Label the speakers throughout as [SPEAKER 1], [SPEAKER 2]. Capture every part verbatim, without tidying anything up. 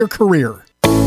[SPEAKER 1] your career.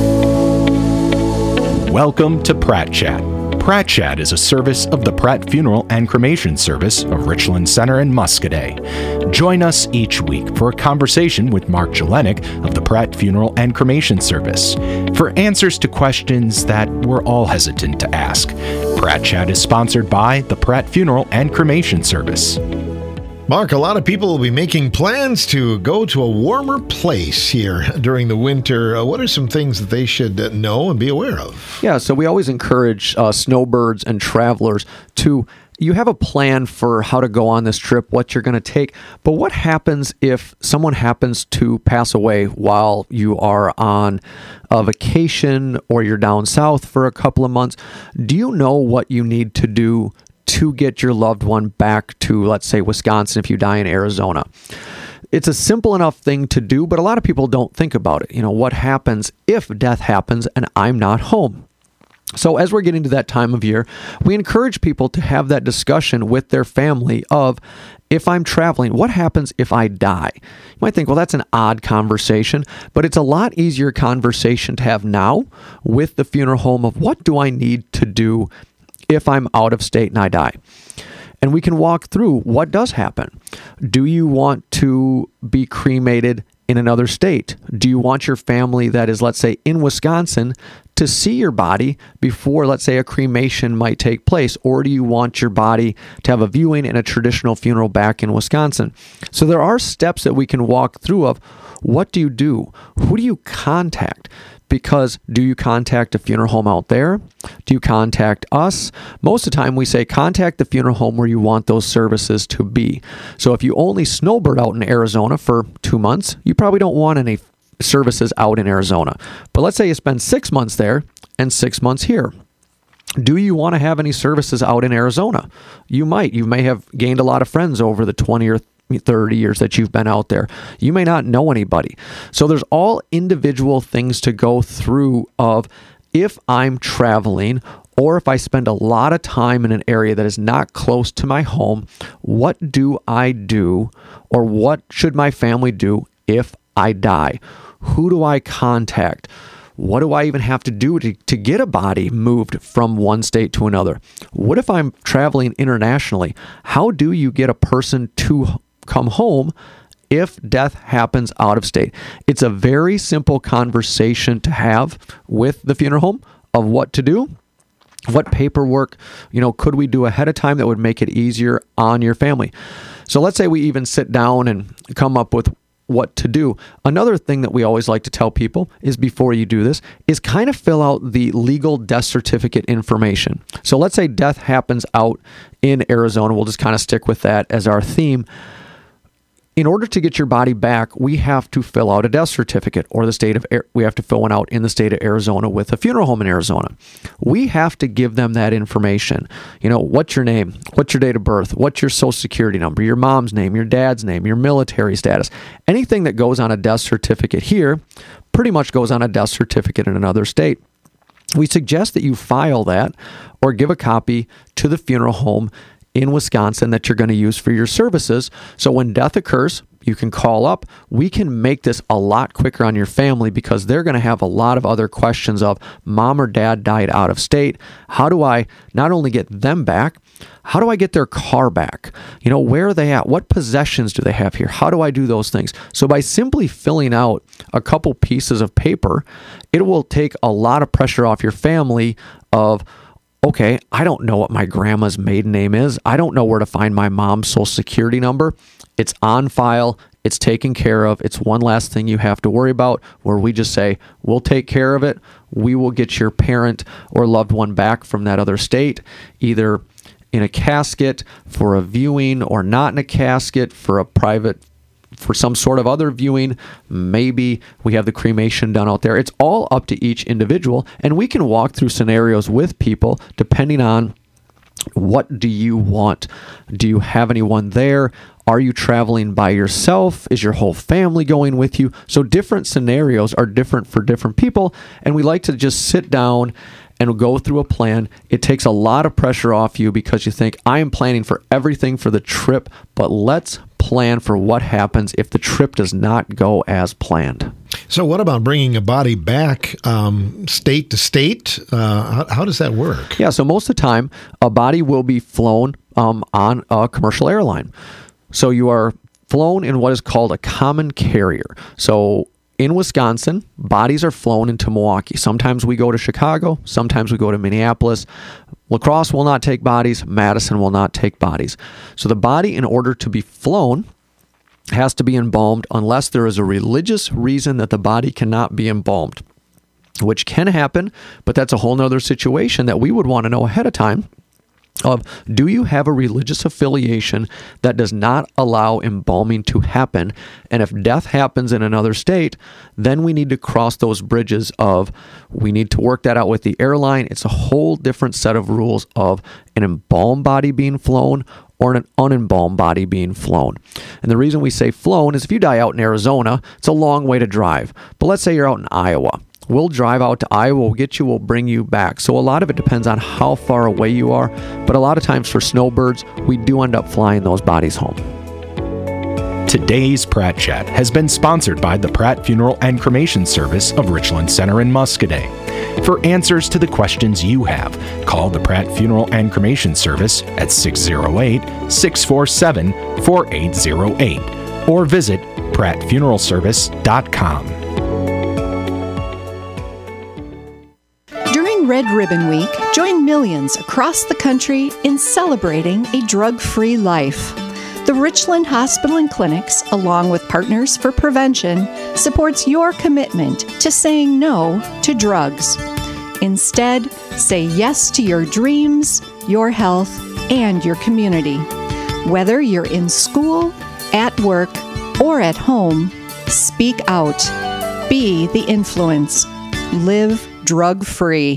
[SPEAKER 2] Welcome to Pratt Chat. Pratt Chat is a service of the Pratt Funeral and Cremation Service of Richland Center and Muscoda. Join us each week for a conversation with Mark Jelenic of the Pratt Funeral and Cremation Service for answers to questions that we're all hesitant to ask. Pratt Chat is sponsored by the Pratt Funeral and Cremation Service.
[SPEAKER 3] Mark, a lot of people will be making plans to go to a warmer place here during the winter. Uh, what are some things that they should uh, know and be aware of?
[SPEAKER 4] Yeah, so we always encourage uh, snowbirds and travelers to, you have a plan for how to go on this trip, what you're going to take, but what happens if someone happens to pass away while you are on a vacation or you're down south for a couple of months? Do you know what you need to do to get your loved one back to, let's say, Wisconsin if you die in Arizona? It's a simple enough thing to do, but a lot of people don't think about it. You know, what happens if death happens and I'm not home? So as we're getting to that time of year, we encourage people to have that discussion with their family of, if I'm traveling, what happens if I die? You might think, well, that's an odd conversation, but it's a lot easier conversation to have now with the funeral home of, what do I need to do if I'm out of state and I die? And we can walk through what does happen. Do you want to be cremated in another state? Do you want your family that is, let's say, in Wisconsin to see your body before, let's say, a cremation might take place? Or do you want your body to have a viewing and a traditional funeral back in Wisconsin? So there are steps that we can walk through of, what do you do? Who do you contact? Because do you contact a funeral home out there? Do you contact us? Most of the time we say contact the funeral home where you want those services to be. So if you only snowbird out in Arizona for two months, you probably don't want any services out in Arizona. But let's say you spend six months there and six months here. Do you want to have any services out in Arizona? You might. You may have gained a lot of friends over the twenty or thirty years that you've been out there. You may not know anybody. So there's all individual things to go through of, if I'm traveling or if I spend a lot of time in an area that is not close to my home, what do I do, or what should my family do if I die? Who do I contact? What do I even have to do to, to get a body moved from one state to another? What if I'm traveling internationally? How do you get a person to come home if death happens out of state? It's a very simple conversation to have with the funeral home of what to do. What paperwork, you know, could we do ahead of time that would make it easier on your family? So let's say we even sit down and come up with what to do. Another thing that we always like to tell people is, before you do this, is kind of fill out the legal death certificate information. So let's say death happens out in Arizona. We'll just kind of stick with that as our theme. In order to get your body back, we have to fill out a death certificate, or the state of we have to fill one out in the state of Arizona with a funeral home in Arizona. We have to give them that information. You know, what's your name? What's your date of birth? What's your social security number? Your mom's name, your dad's name, your military status. Anything that goes on a death certificate here pretty much goes on a death certificate in another state. We suggest that you file that or give a copy to the funeral home in Wisconsin that you're going to use for your services. So when death occurs, you can call up. We can make this a lot quicker on your family, because they're going to have a lot of other questions of, mom or dad died out of state. How do I not only get them back, how do I get their car back? You know, where are they at? What possessions do they have here? How do I do those things? So by simply filling out a couple pieces of paper, it will take a lot of pressure off your family of, okay, I don't know what my grandma's maiden name is. I don't know where to find my mom's social security number. It's on file. It's taken care of. It's one last thing you have to worry about, where we just say, we'll take care of it. We will get your parent or loved one back from that other state, either in a casket for a viewing or not in a casket for a private for some sort of other viewing. Maybe we have the cremation done out there. It's all up to each individual, and we can walk through scenarios with people depending on, what do you want? Do you have anyone there? Are you traveling by yourself? Is your whole family going with you? So different scenarios are different for different people, and we like to just sit down and go through a plan. It takes a lot of pressure off you, because you think, I am planning for everything for the trip, but let's plan for what happens if the trip does not go as planned.
[SPEAKER 3] So what about bringing a body back um, state to state? Uh, how, how does that work?
[SPEAKER 4] Yeah, so most of the time, a body will be flown um, on a commercial airline. So you are flown in what is called a common carrier. So in Wisconsin, bodies are flown into Milwaukee. Sometimes we go to Chicago. Sometimes we go to Minneapolis. La Crosse will not take bodies. Madison will not take bodies. So the body, in order to be flown, has to be embalmed unless there is a religious reason that the body cannot be embalmed, which can happen, but that's a whole nother situation that we would want to know ahead of time of, do you have a religious affiliation that does not allow embalming to happen? And if death happens in another state, then we need to cross those bridges of, we need to work that out with the airline. It's a whole different set of rules of an embalmed body being flown or an unembalmed body being flown. And the reason we say flown is if you die out in Arizona, it's a long way to drive. But let's say you're out in Iowa. We'll drive out to Iowa, we'll get you, we'll bring you back. So a lot of it depends on how far away you are. But a lot of times for snowbirds, we do end up flying those bodies home.
[SPEAKER 2] Today's Pratt Chat has been sponsored by the Pratt Funeral and Cremation Service of Richland Center in Muscoda. For answers to the questions you have, call the Pratt Funeral and Cremation Service at six oh eight, six four seven, four eight oh eight or visit pratt funeral service dot com.
[SPEAKER 1] During Red Ribbon Week, join millions across the country in celebrating a drug-free life. The Richland Hospital and Clinics, along with Partners for Prevention, supports your commitment to saying no to drugs. Instead, say yes to your dreams, your health, and your community. Whether you're in school, at work, or at home, speak out. Be the influence. Live drug-free.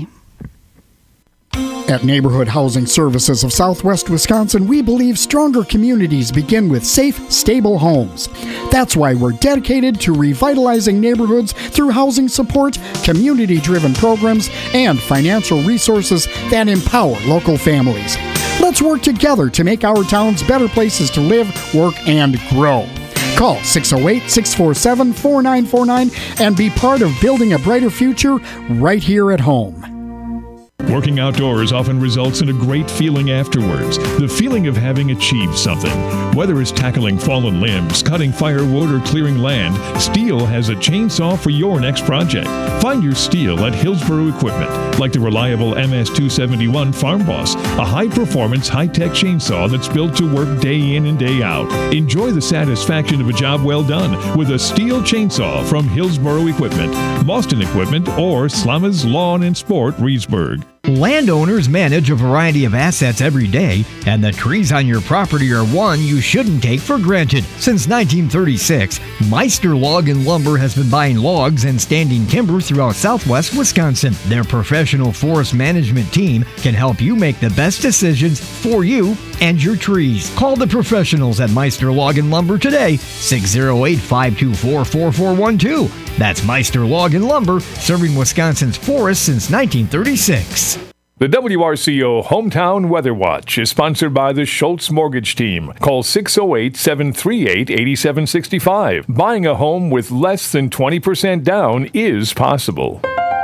[SPEAKER 5] At Neighborhood Housing Services of Southwest Wisconsin, we believe stronger communities begin with safe, stable homes. That's why we're dedicated to revitalizing neighborhoods through housing support, community-driven programs, and financial resources that empower local families. Let's work together to make our towns better places to live, work, and grow. Call six oh eight, six four seven, four nine four nine and be part of building a brighter future right here at home.
[SPEAKER 6] Working outdoors often results in a great feeling afterwards, the feeling of having achieved something. Whether it's tackling fallen limbs, cutting firewood, or clearing land, Stihl has a chainsaw for your next project. Find your Stihl at Hillsboro Equipment, like the reliable M S two seventy-one Farm Boss, a high-performance, high-tech chainsaw that's built to work day in and day out. Enjoy the satisfaction of a job well done with a Stihl chainsaw from Hillsboro Equipment, Boston Equipment, or Slammers Lawn and Sport, Reedsburg.
[SPEAKER 7] Landowners manage a variety of assets every day, and the trees on your property are one you shouldn't take for granted. Since nineteen thirty-six, Meister Log and Lumber has been buying logs and standing timber throughout southwest Wisconsin. Their professional forest management team can help you make the best decisions for you and your trees. Call the professionals at Meister Log and Lumber today, six oh eight, five two four, four four one two. That's Meister Log and Lumber, serving Wisconsin's forests since nineteen thirty-six.
[SPEAKER 6] The W R C O Hometown Weather Watch is sponsored by the Schultz Mortgage Team. Call six oh eight, seven three eight, eight seven six five. Buying a home with less than twenty percent down is possible.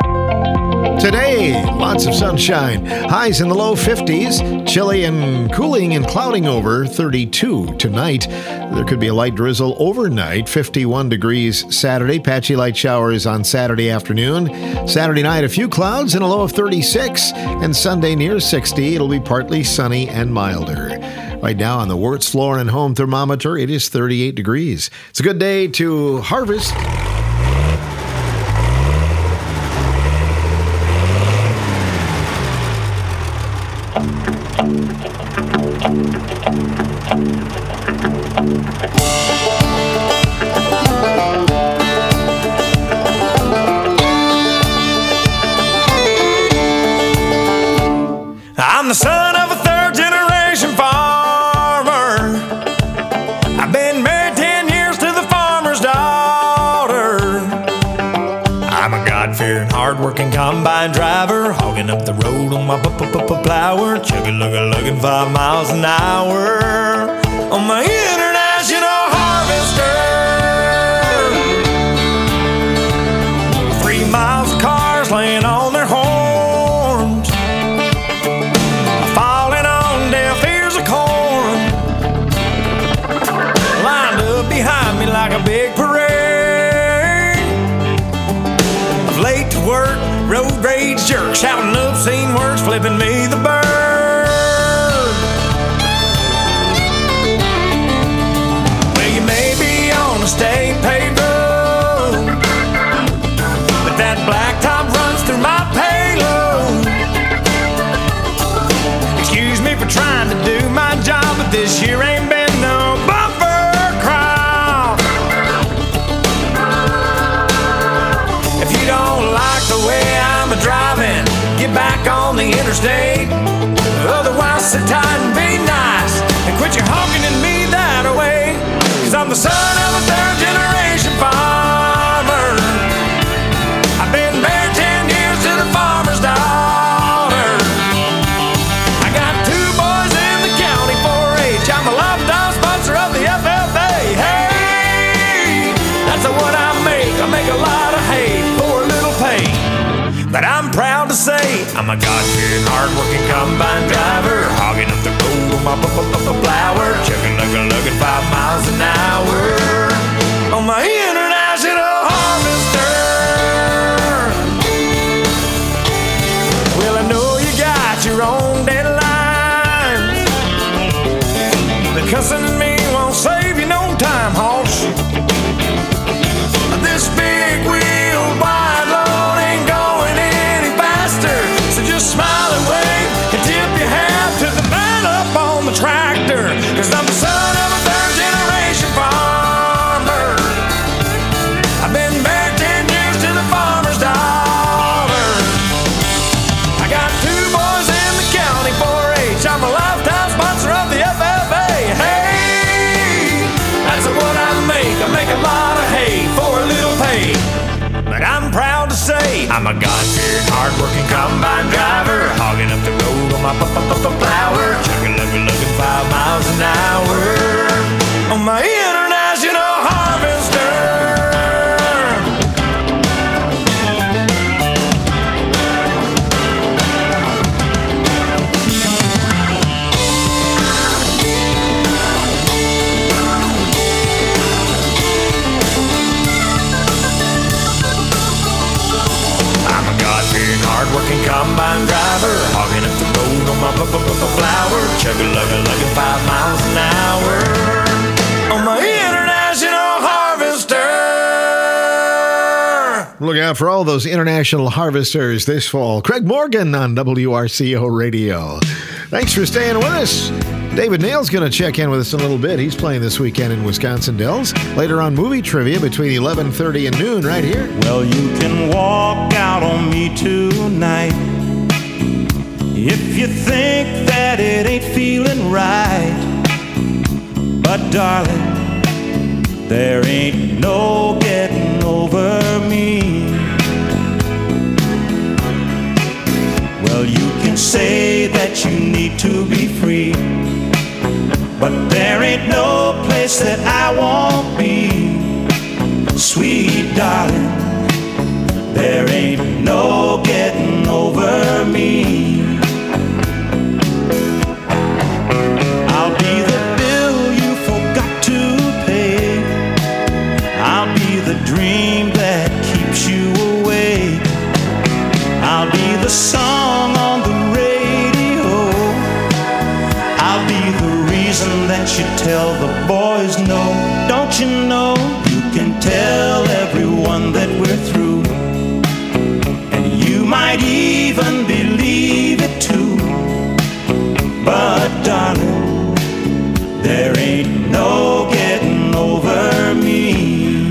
[SPEAKER 3] Today, lots of sunshine. Highs in the low fifties. Chilly and cooling and clouding over thirty-two tonight. There could be a light drizzle overnight. fifty-one degrees Saturday. Patchy light showers on Saturday afternoon. Saturday night, a few clouds and a low of thirty-six. And Sunday near sixty. It'll be partly sunny and milder. Right now on the Wirtz Floor and Home thermometer, it is thirty-eight degrees. It's a good day to harvest.
[SPEAKER 8] I'm the son of a third generation farmer. I've been married ten years to the farmer's daughter. I'm a God-fearing, hard-working combine driver, hogging up the road on my plower, chugga-lugga-lugging five miles an hour on my international harvester. work, road rage jerk, shouting obscene words, flipping me the bird. Well, you may be on a state paved road, but that blacktop runs through my payload. Excuse me for trying to do my job, but this year ain't been no bumper crop. If you don't like the way I'm a driving, get back on the interstate. Otherwise, sit tight and be nice and quit your honking at me that way. Cause I'm the son of a third generation farmer. I've been married ten years to the farmer's daughter. I got two boys in the county four H. I'm a lifetime sponsor of the F F A. Hey, that's what I make. I make a lot of hay for a little pay. But I'm proud to say I'm a God-fearing, hard-working combine driver, hogging up the road on my flower, chugging, lugging, lugging five miles an hour on my international harvester. Well, I know you got your own deadlines, but cussing at me won't save you no time, hoss. This big wheel wide load ain't going any faster, so just smile and wave and tip your hat to the man up on the tractor. Cause I'm the son of a third generation farmer. I've been married ten years to the farmer's daughter. I got two boys in the county four H. I'm a lifetime sponsor of the F F A. Hey, that's what I make. I make a lot of hay for a little pay. But I'm proud to say I'm a God-fearing, hard-working combine driver, hogging up the road on my flower, chugging, lugging, lugging five miles an hour on my international harvester. Hard-working combine driver, hogging up the road on my flower, chugging, lugging, lugging five miles an hour on my international harvester.
[SPEAKER 3] Look out for all those international harvesters this fall. Craig Morgan on W R C O Radio. Thanks for staying with us. David Nail's going to check in with us in a little bit. He's playing this weekend in Wisconsin Dells. Later on, movie trivia between eleven thirty and noon right here.
[SPEAKER 9] Well, you can walk out on me tonight if you think that it ain't feeling right. But darling, there ain't no getting over me. Well, you can say that you need to be free, but there ain't no place that I won't be. Sweet darling, there ain't no getting over me. I'll be the bill you forgot to pay. I'll be the dream that keeps you awake. I'll be the song on the radio. I'll be the reason that you tell the boys no. Don't you know you can tell everyone that we're through, and you might even believe it too. But darling, there ain't no getting over me.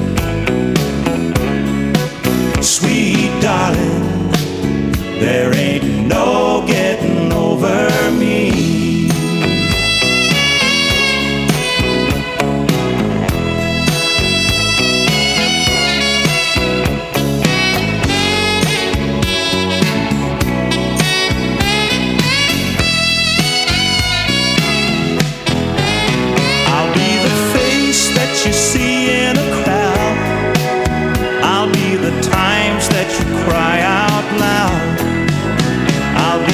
[SPEAKER 9] Sweet darling, there ain't no getting over me. You see in a crowd, I'll be the times that you cry out loud. I'll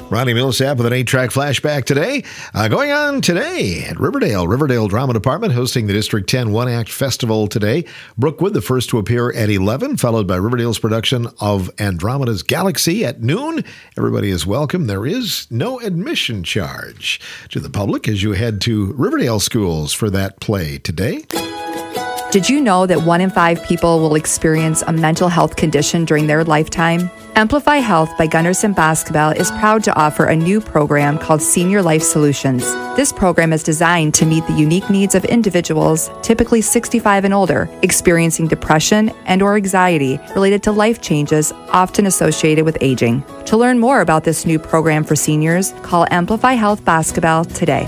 [SPEAKER 3] Ronnie Millsap with an eight-track flashback today. Uh, going on today at Riverdale. Riverdale Drama Department hosting the District ten One-Act Festival today. Brookwood, the first to appear at eleven, followed by Riverdale's production of Andromeda's Galaxy at noon. Everybody is welcome. There is no admission charge to the public as you head to Riverdale schools for that play today.
[SPEAKER 10] Did you know that one in five people will experience a mental health condition during their lifetime? Amplify Health by Gunderson Basketball is proud to offer a new program called Senior Life Solutions. This program is designed to meet the unique needs of individuals, typically sixty-five and older, experiencing depression and or anxiety related to life changes often associated with aging. To learn more about this new program for seniors, call Amplify Health Basketball today.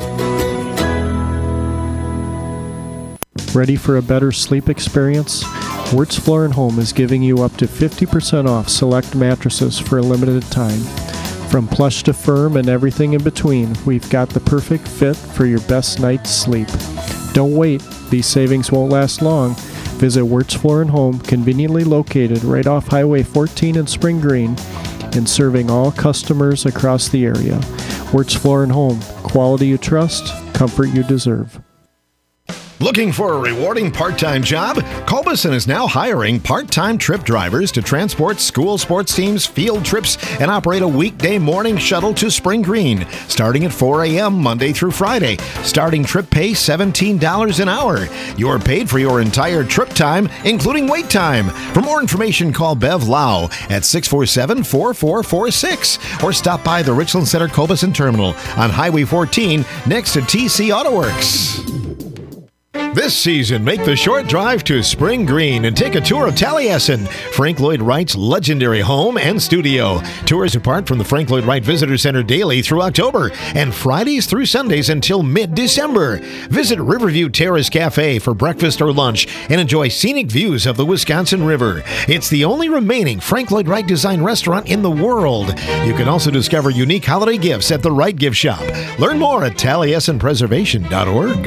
[SPEAKER 11] Ready for a better sleep experience? Wirtz Floor and Home is giving you up to fifty percent off select mattresses for a limited time. From plush to firm and everything in between, we've got the perfect fit for your best night's sleep. Don't wait, these savings won't last long. Visit Wirtz Floor and Home, conveniently located right off Highway fourteen in Spring Green, and serving all customers across the area. Wirtz Floor and Home, quality you trust, comfort you deserve.
[SPEAKER 3] Looking for a rewarding part-time job? Culberson is now hiring part-time trip drivers to transport school sports teams, field trips, and operate a weekday morning shuttle to Spring Green, starting at four a.m. Monday through Friday. Starting trip pay seventeen dollars an hour. You're paid for your entire trip time, including wait time. For more information, call Bev Lau at six four seven, four four four six or stop by the Richland Center Culberson Terminal on Highway fourteen next to T C Auto Works. This season, make the short drive to Spring Green and take a tour of Taliesin, Frank Lloyd Wright's legendary home and studio. Tours depart from the Frank Lloyd Wright Visitor Center daily through October and Fridays through Sundays until mid-December. Visit Riverview Terrace Cafe for breakfast or lunch and enjoy scenic views of the Wisconsin River. It's the only remaining Frank Lloyd Wright design restaurant in the world. You can also discover unique holiday gifts at the Wright Gift Shop. Learn more at taliesin preservation dot org.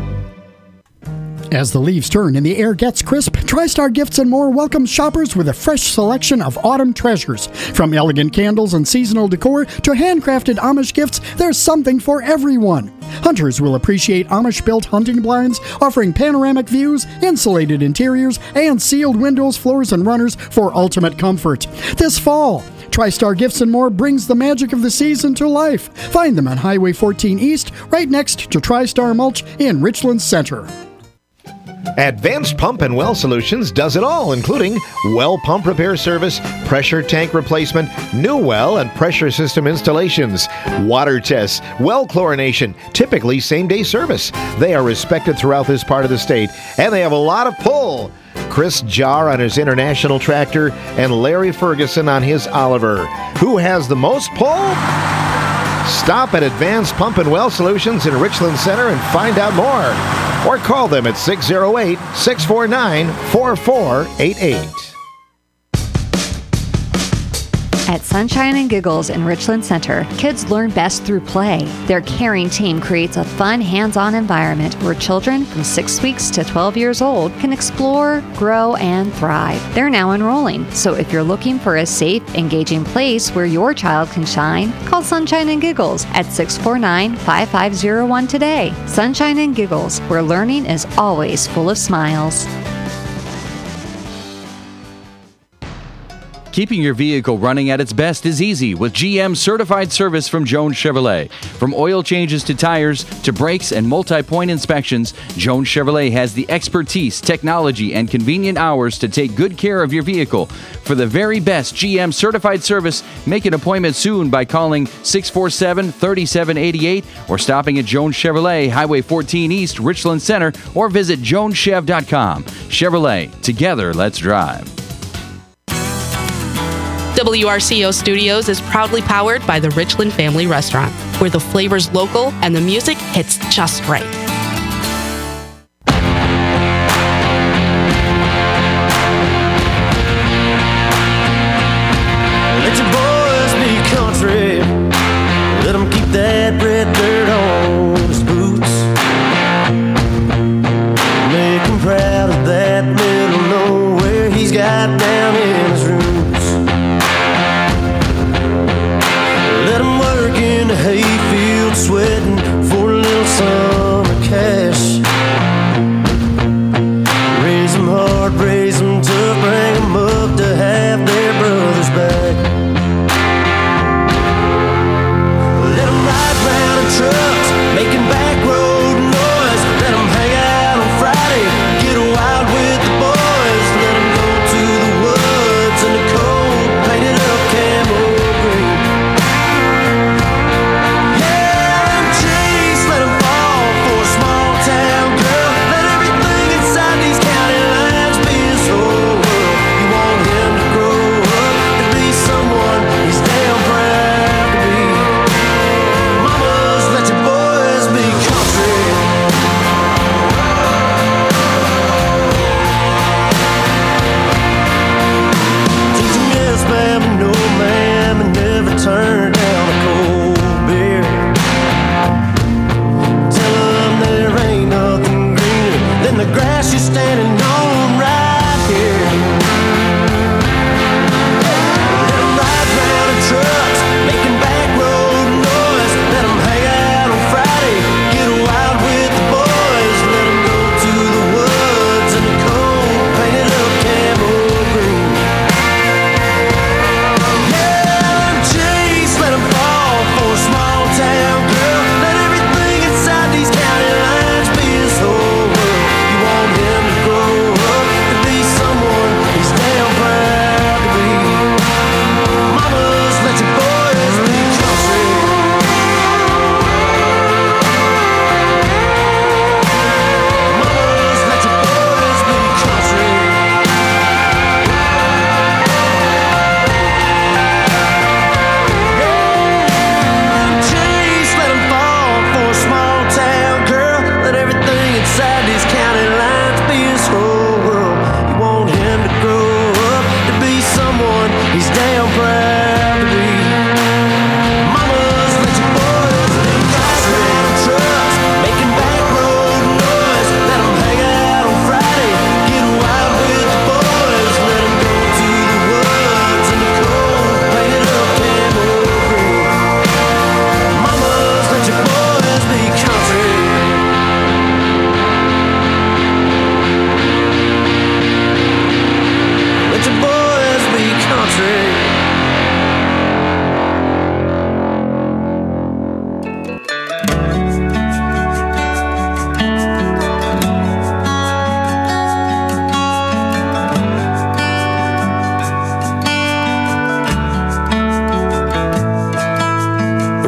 [SPEAKER 5] As the leaves turn and the air gets crisp, TriStar Gifts and More welcomes shoppers with a fresh selection of autumn treasures. From elegant candles and seasonal decor to handcrafted Amish gifts, there's something for everyone. Hunters will appreciate Amish-built hunting blinds, offering panoramic views, insulated interiors, and sealed windows, floors, and runners for ultimate comfort. This fall, TriStar Gifts and More brings the magic of the season to life. Find them on Highway fourteen East, right next to TriStar Mulch in Richland Center.
[SPEAKER 3] Advanced Pump and Well Solutions does it all, including well pump repair service, pressure tank replacement, new well and pressure system installations, water tests, well chlorination, typically same-day service. They are respected throughout this part of the state, and they have a lot of pull. Chris Jar on his International tractor and Larry Ferguson on his Oliver. Who has the most pull? Stop at Advanced Pump and Well Solutions in Richland Center and find out more. Or call them at six oh eight, six four nine, four four eight eight.
[SPEAKER 12] At Sunshine and Giggles in Richland Center, kids learn best through play. Their caring team creates a fun, hands-on environment where children from six weeks to twelve years old can explore, grow, and thrive. They're now enrolling, so if you're looking for a safe, engaging place where your child can shine, call Sunshine and Giggles at six four nine, five five zero one today. Sunshine and Giggles, where learning is always full of smiles.
[SPEAKER 13] Keeping your vehicle running at its best is easy with G M certified service from Jones Chevrolet. From oil changes to tires to brakes and multi-point inspections, Jones Chevrolet has the expertise, technology, and convenient hours to take good care of your vehicle. For the very best G M certified service, make an appointment soon by calling six four seven, three seven eight eight or stopping at Jones Chevrolet, Highway fourteen East, Richland Center, or visit jones chev dot com. Chevrolet, together let's drive.
[SPEAKER 14] W R C O Studios is proudly powered by the Richland Family Restaurant, where the flavor's local and the music hits just right.
[SPEAKER 9] Let your boys be country. Let them keep that red dirt on his boots. Make him proud of that middle nowhere he's got down in his roots. Let him work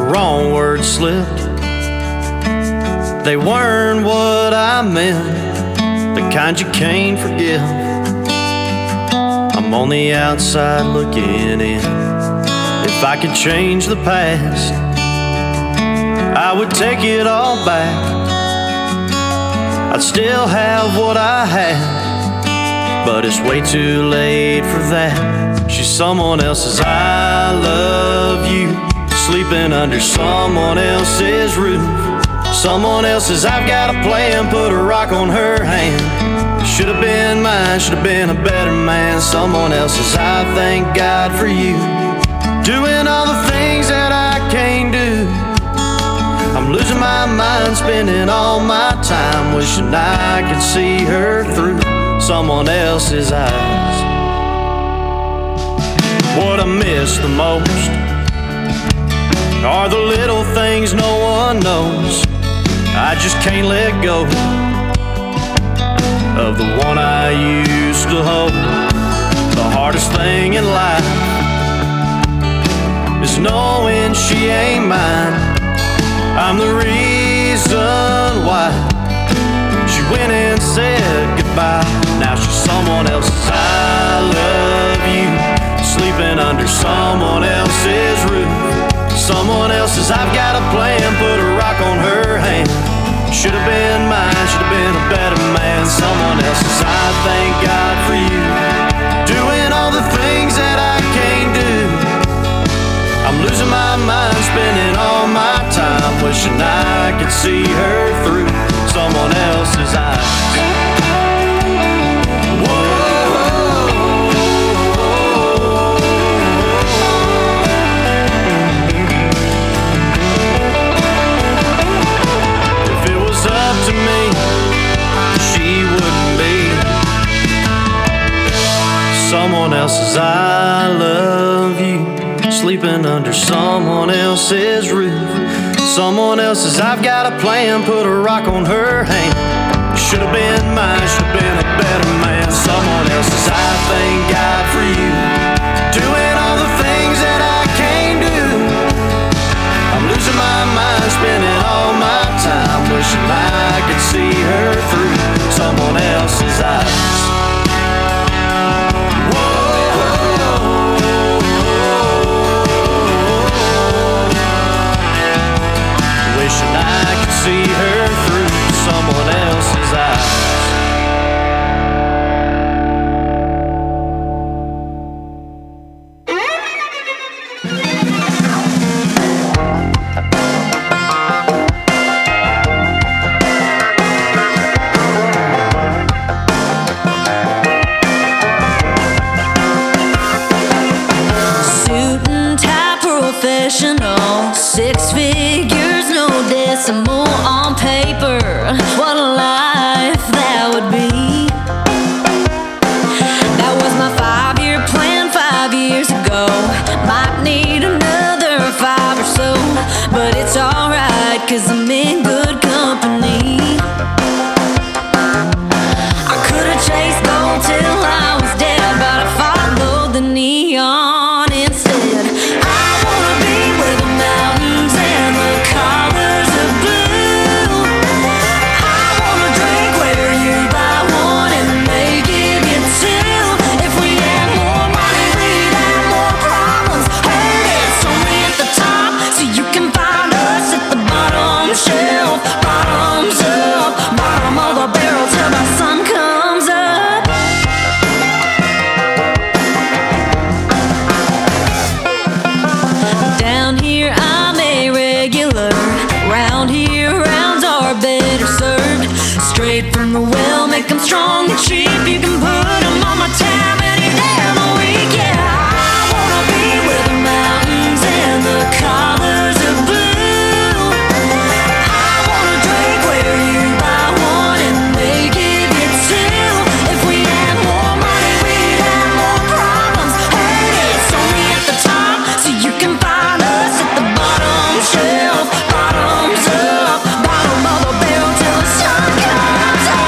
[SPEAKER 15] wrong words slipped. They weren't what I meant, the kind you can't forgive. I'm on the outside looking in. If I could change the past, I would take it all back. I'd still have what I had, but it's way too late for that. She's someone else's I love you, sleeping under someone else's roof. Someone else's I've got a plan, put a rock on her hand. Should have been mine, should have been a better man. Someone else's I thank God for you, doing all the things that I can't do. I'm losing my mind, spending all my time wishing I could see her through someone else's eyes. What I miss the most are the little things no one knows. I just can't let go of the one I used to hold. The hardest thing in life is knowing she ain't mine. I'm the reason why she went and said goodbye. Now she's someone else's I love you, sleeping under someone else's roof. Someone else's I've got a plan, put a rock on her hand. Should have been mine, should have been a better man. Someone else's I thank God for you, doing all the things that I can't do. I'm losing my mind, spending all my time wishing I could see her through someone else's eyes. To me, she wouldn't be someone else's I love you, sleeping under someone else's roof. Someone else's I've got a plan, put a rock on her hand. Should have been mine, should have been a better man. Someone else's I thank God for you, doing all the things that I can't do. I'm losing my mind, spending all my time wishing I could see her through someone else's eyes. Wishing I could see her through someone else's eyes.
[SPEAKER 16] Six figures, no decimal on paper. What a life that would be. That was my five-year plan five years ago. Might need another five or so, but it's alright, cause I'm in good company. I could've chased gold till I was dead, but I followed the neon instead. I wanna be where the mountains and the colors of blue. I wanna drink where you buy one and they give you two. If we had more money, we'd have more problems. Heard it's only at the top, so you can find us at the bottom shelf. Bottoms up, bottom of the barrel till the sun comes up. Down here I'm a regular. Round here rounds are better served. Straight from the well, make them strong and cheap. You can put them on my tab any day of the week. Yeah, I wanna be where the mountains and the colors of blue. I wanna drink where you buy one and they give you two. If we had more money, we'd have more problems. Heard it's only at the top, so you can find us at the bottom shelf. Bottoms up, bottom of the barrel till the sun comes up.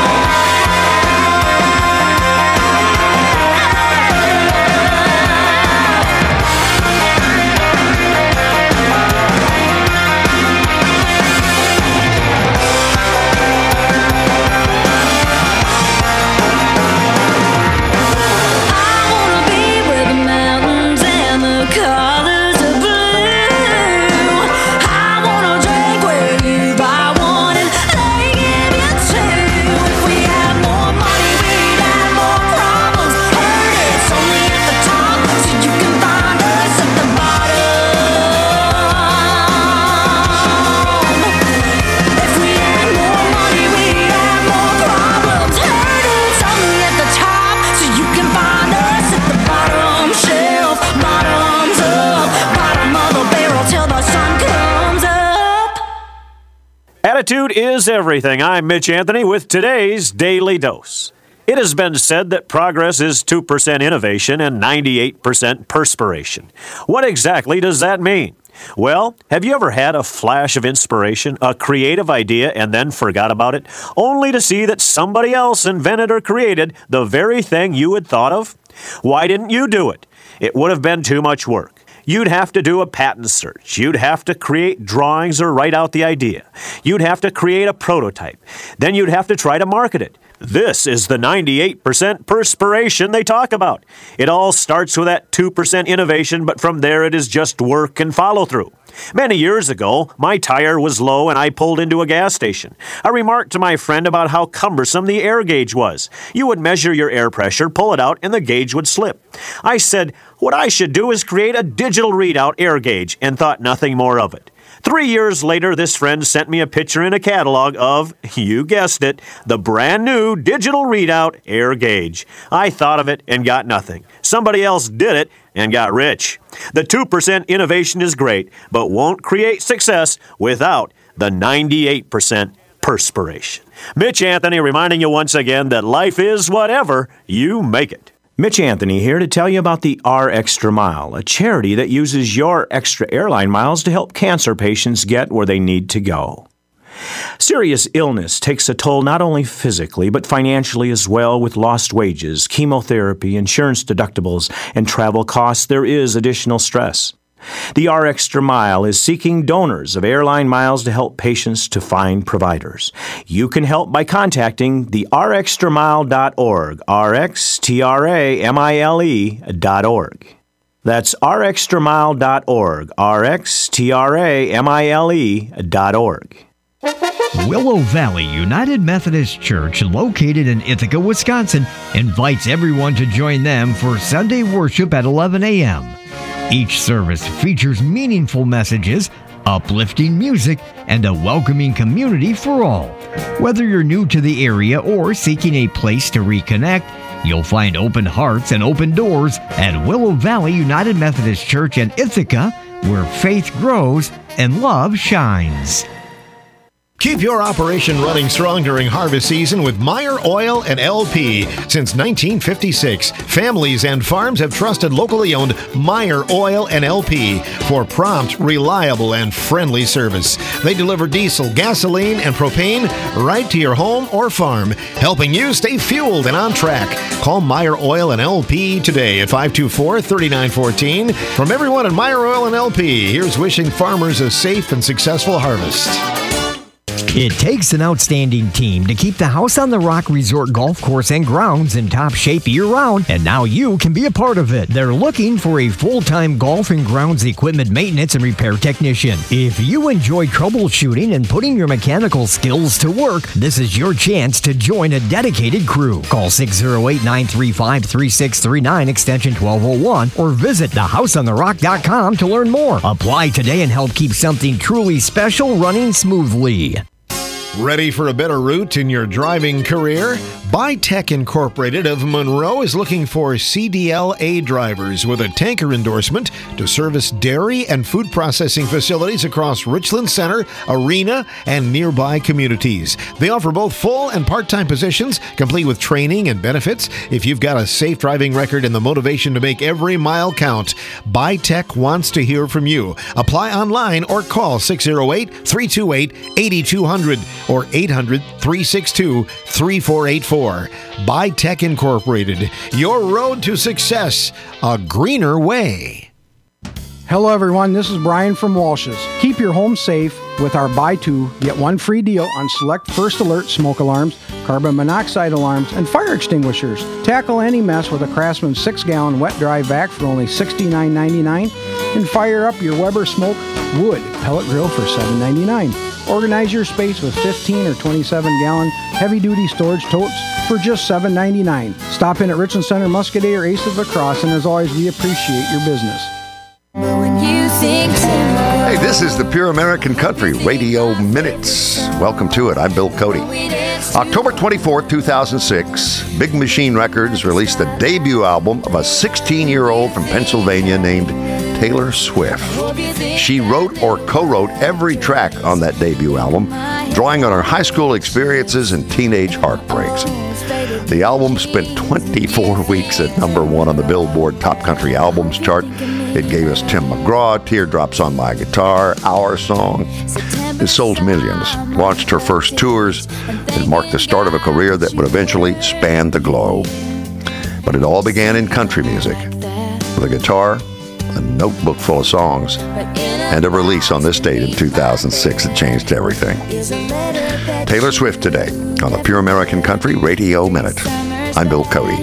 [SPEAKER 17] Attitude is everything. I'm Mitch Anthony with today's Daily Dose. It has been said that progress is two percent innovation and ninety-eight percent perspiration. What exactly does that mean? Well, have you ever had a flash of inspiration, a creative idea, and then forgot about it, only to see that somebody else invented or created the very thing you had thought of? Why didn't you do it? It would have been too much work. You'd have to do a patent search. You'd have to create drawings or write out the idea. You'd have to create a prototype. Then you'd have to try to market it. This is the ninety-eight percent perspiration they talk about. It all starts with that two percent innovation, but from there it is just work and follow through. Many years ago, my tire was low and I pulled into a gas station. I remarked to my friend about how cumbersome the air gauge was. You would measure your air pressure, pull it out, and the gauge would slip. I said, what I should do is create a digital readout air gauge, and thought nothing more of it. Three years later, this friend sent me a picture in a catalog of, you guessed it, the brand new digital readout air gauge. I thought of it and got nothing. Somebody else did it and got rich. The two percent innovation is great, but won't create success without the ninety-eight percent perspiration. Mitch Anthony reminding you once again that life is whatever you make it.
[SPEAKER 18] Mitch Anthony here to tell you about the R Extra Mile, a charity that uses your extra airline miles to help cancer patients get where they need to go. Serious illness takes a toll not only physically, but financially as well. With lost wages, chemotherapy, insurance deductibles, and travel costs, there is additional stress. The R Extra Mile is seeking donors of airline miles to help patients to find providers. You can help by contacting the r extra mile dot org, R X T R A M I L E dot org. That's r extra mile dot org, R X T R A M I L E dot org.
[SPEAKER 7] Willow Valley United Methodist Church, located in Ithaca, Wisconsin, invites everyone to join them for Sunday worship at eleven a.m. Each service features meaningful messages, uplifting music, and a welcoming community for all. Whether you're new to the area or seeking a place to reconnect, you'll find open hearts and open doors at Willow Valley United Methodist Church in Ithaca, where faith grows and love shines.
[SPEAKER 3] Keep your operation running strong during harvest season with Meyer Oil and L P. Since nineteen fifty-six, families and farms have trusted locally owned Meyer Oil and L P for prompt, reliable, and friendly service. They deliver diesel, gasoline, and propane right to your home or farm, helping you stay fueled and on track. Call Meyer Oil and L P today at five two four, three nine one four. From everyone at Meyer Oil and L P, here's wishing farmers a safe and successful harvest.
[SPEAKER 7] It takes an outstanding team to keep the House on the Rock Resort Golf Course and grounds in top shape year-round, and now you can be a part of it. They're looking for a full-time golf and grounds equipment maintenance and repair technician. If you enjoy troubleshooting and putting your mechanical skills to work, this is your chance to join a dedicated crew. Call six oh eight, nine three five, three six three nine, extension twelve oh one, or visit the house on the rock dot com to learn more. Apply today and help keep something truly special running smoothly.
[SPEAKER 3] Ready for a better route in your driving career? Bytech Incorporated of Monroe is looking for C D L A drivers with a tanker endorsement to service dairy and food processing facilities across Richland Center, Arena, and nearby communities. They offer both full and part-time positions, complete with training and benefits. If you've got a safe driving record and the motivation to make every mile count, Bytech wants to hear from you. Apply online or call six oh eight, three two eight, eight two zero zero or eight hundred, three six two, three four eight four. Bytech Incorporated, your road to success, a greener way.
[SPEAKER 19] Hello everyone, this is Brian from Walsh's. Keep your home safe with our buy two, get one free deal on select First Alert smoke alarms, carbon monoxide alarms, and fire extinguishers. Tackle any mess with a Craftsman six gallon wet dry vac for only sixty-nine ninety-nine, and fire up your Weber Smoke wood pellet grill for seven ninety-nine. Organize your space with fifteen or twenty-seven gallon heavy-duty storage totes for just seven ninety-nine. Stop in at Richland Center, Muscadet, or Ace of the Cross, and as always, we appreciate your business.
[SPEAKER 20] Hey, this is the Pure American Country Radio Minutes. Welcome to it. I'm Bill Cody. October twenty-fourth, two thousand six, Big Machine Records released the debut album of a sixteen-year-old from Pennsylvania named Taylor Swift. She wrote or co-wrote every track on that debut album, drawing on her high school experiences and teenage heartbreaks. The album spent twenty-four weeks at number one on the Billboard Top Country Albums chart. It gave us Tim McGraw, Teardrops on My Guitar, Our Song. It sold millions, launched her first tours, and marked the start of a career that would eventually span the globe. But it all began in country music, with a guitar, a notebook full of songs, and a release on this date in two thousand six that changed everything. Taylor Swift today on the Pure American Country Radio Minute. I'm Bill Cody.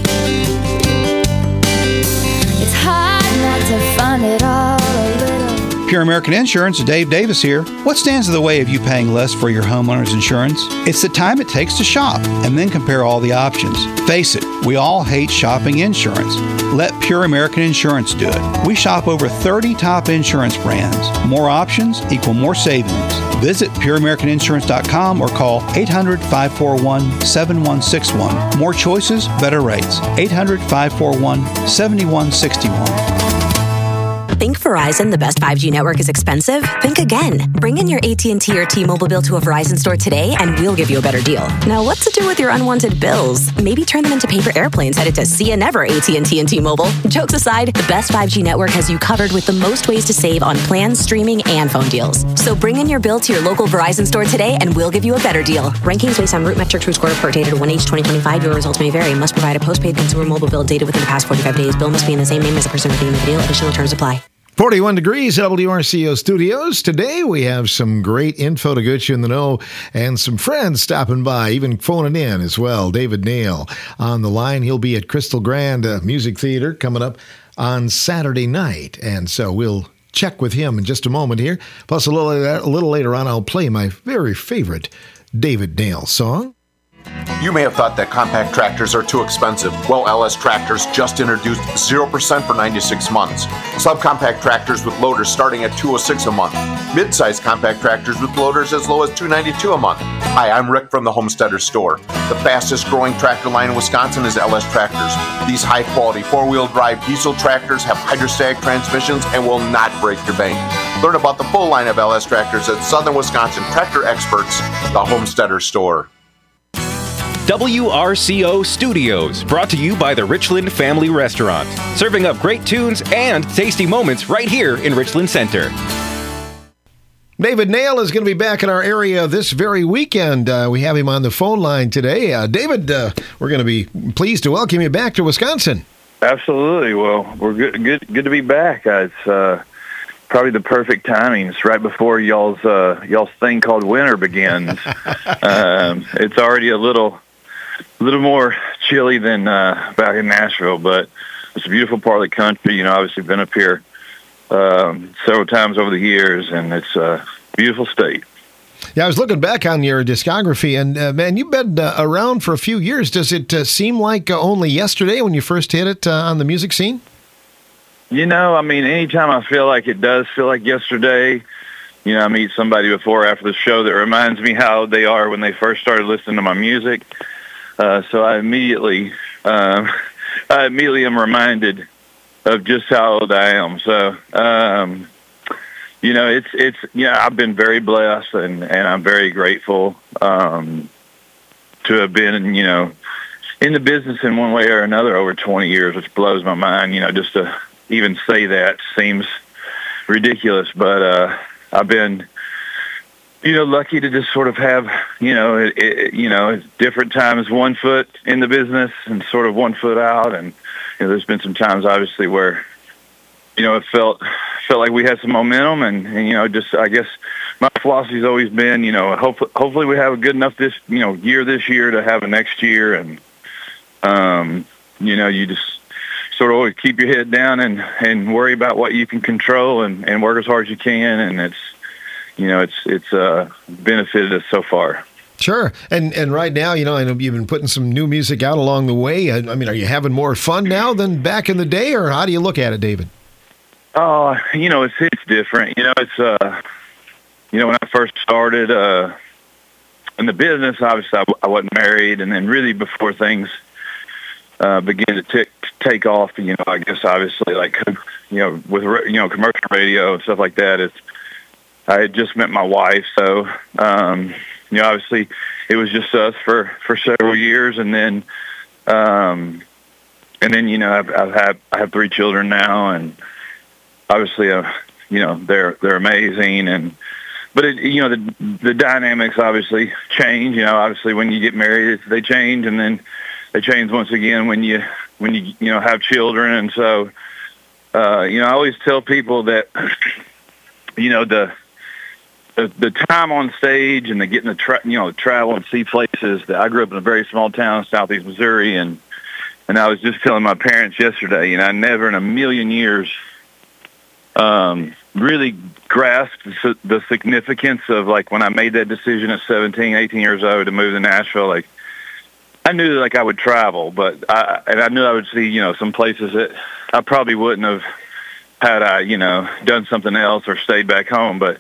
[SPEAKER 16] It's hard not to find it all a little.
[SPEAKER 21] Pure American Insurance, Dave Davis here. What stands in the way of you paying less for your homeowner's insurance? It's the time it takes to shop and then compare all the options. Face it, we all hate shopping insurance. Let Pure American Insurance do it. We shop over thirty top insurance brands. More options equal more savings. Visit pure american insurance dot com or call eight hundred, five four one, seven one six one. More choices, better rates. eight hundred, five four one, seven one six one.
[SPEAKER 22] Think Verizon, the best five G network, is expensive? Think again. Bring in your A T and T or T-Mobile bill to a Verizon store today and we'll give you a better deal. Now, what to do with your unwanted bills? Maybe turn them into paper airplanes headed to See Ya Never A T and T and T-Mobile. Jokes aside, the best five G network has you covered with the most ways to save on plans, streaming, and phone deals. So bring in your bill to your local Verizon store today and we'll give you a better deal. Rankings based on Root Metrics True Score report dated one H twenty twenty-five. Your results may vary. Must provide a postpaid consumer mobile bill dated within the past forty-five days. Bill must be in the same name as the person receiving the video. Additional terms apply.
[SPEAKER 3] forty-one degrees, W R C O Studios. Today we have some great info to get you in the know and some friends stopping by, even phoning in as well. David Nail on the line. He'll be at Crystal Grand uh, Music Theater coming up on Saturday night. And so we'll check with him in just a moment here. Plus, a little, a little later on, I'll play my very favorite David Nail song.
[SPEAKER 23] You may have thought that compact tractors are too expensive. Well, L S Tractors just introduced zero percent for ninety-six months. Subcompact tractors with loaders starting at two hundred six dollars a month. Mid-size compact tractors with loaders as low as two hundred ninety-two dollars a month. Hi, I'm Rick from the Homesteader Store. The fastest growing tractor line in Wisconsin is L S Tractors. These high-quality four-wheel drive diesel tractors have hydrostatic transmissions and will not break your bank. Learn about the full line of L S Tractors at Southern Wisconsin Tractor Experts, the Homesteader Store.
[SPEAKER 24] W R C O Studios, brought to you by the Richland Family Restaurant, serving up great tunes and tasty moments right here in Richland Center.
[SPEAKER 3] David Nail is going to be back in our area this very weekend. Uh, we have him on the phone line today. Uh, David, uh, we're going to be pleased to welcome you back to Wisconsin.
[SPEAKER 25] Absolutely. Well, we're good good, good to be back. Uh, it's uh, probably the perfect timing. It's right before y'all's, uh, y'all's thing called winter begins. um, it's already a little... A little more chilly than uh, back in Nashville, but it's a beautiful part of the country. You know, obviously been up here um, several times over the years, and it's a beautiful state.
[SPEAKER 3] Yeah, I was looking back on your discography, and uh, man, you've been uh, around for a few years. Does it uh, seem like uh, only yesterday when you first hit it uh, on the music scene?
[SPEAKER 25] You know, I mean, anytime I feel like it does feel like yesterday, you know, I meet somebody before or after the show that reminds me how they are when they first started listening to my music. Uh, so I immediately, um, I immediately am reminded of just how old I am. So, um, you know, it's, it's, yeah, I've been very blessed and, and I'm very grateful, um, to have been, you know, in the business in one way or another over twenty years, which blows my mind. You know, just to even say that seems ridiculous, but, uh, I've been, you know, lucky to just sort of have, you know, it, it, you know, at different times one foot in the business and sort of one foot out. And, you know, there's been some times obviously where, you know, it felt, felt like we had some momentum and, and you know, just, I guess my philosophy has always been, you know, hope, hopefully we have a good enough this, you know, year this year to have a next year. And, um, you know, you just sort of always keep your head down and, and worry about what you can control and, and work as hard as you can. And it's, you know, it's it's uh, benefited us so far.
[SPEAKER 3] Sure. And and right now, you know, I know you've been putting some new music out along the way. I, I mean, are you having more fun now than back in the day, or how do you look at it, David?
[SPEAKER 25] Oh, uh, you know, it's it's different. You know, it's, uh, you know, when I first started uh, in the business, obviously I, I wasn't married. And then really before things uh, began to tick, take off, you know, I guess obviously like, you know, with, you know, commercial radio and stuff like that, it's, I had just met my wife, so um, you know, obviously it was just us for, for several years, and then um, and then you know, I've, I've had I have three children now, and obviously, uh, you know, they're they're amazing, and but it, you know, the the dynamics obviously change. You know, obviously when you get married, they change, and then they change once again when you when you you know have children, and so uh, you know, I always tell people that you know the the, the time on stage and the getting the tra- you know travel and see places. That I grew up in a very small town in southeast Missouri, and and I was just telling my parents yesterday, you know, I never in a million years um, really grasped the, the significance of like when I made that decision at seventeen, eighteen years old to move to Nashville. Like I knew that like I would travel, but I and I knew I would see you know some places that I probably wouldn't have had I you know done something else or stayed back home, but.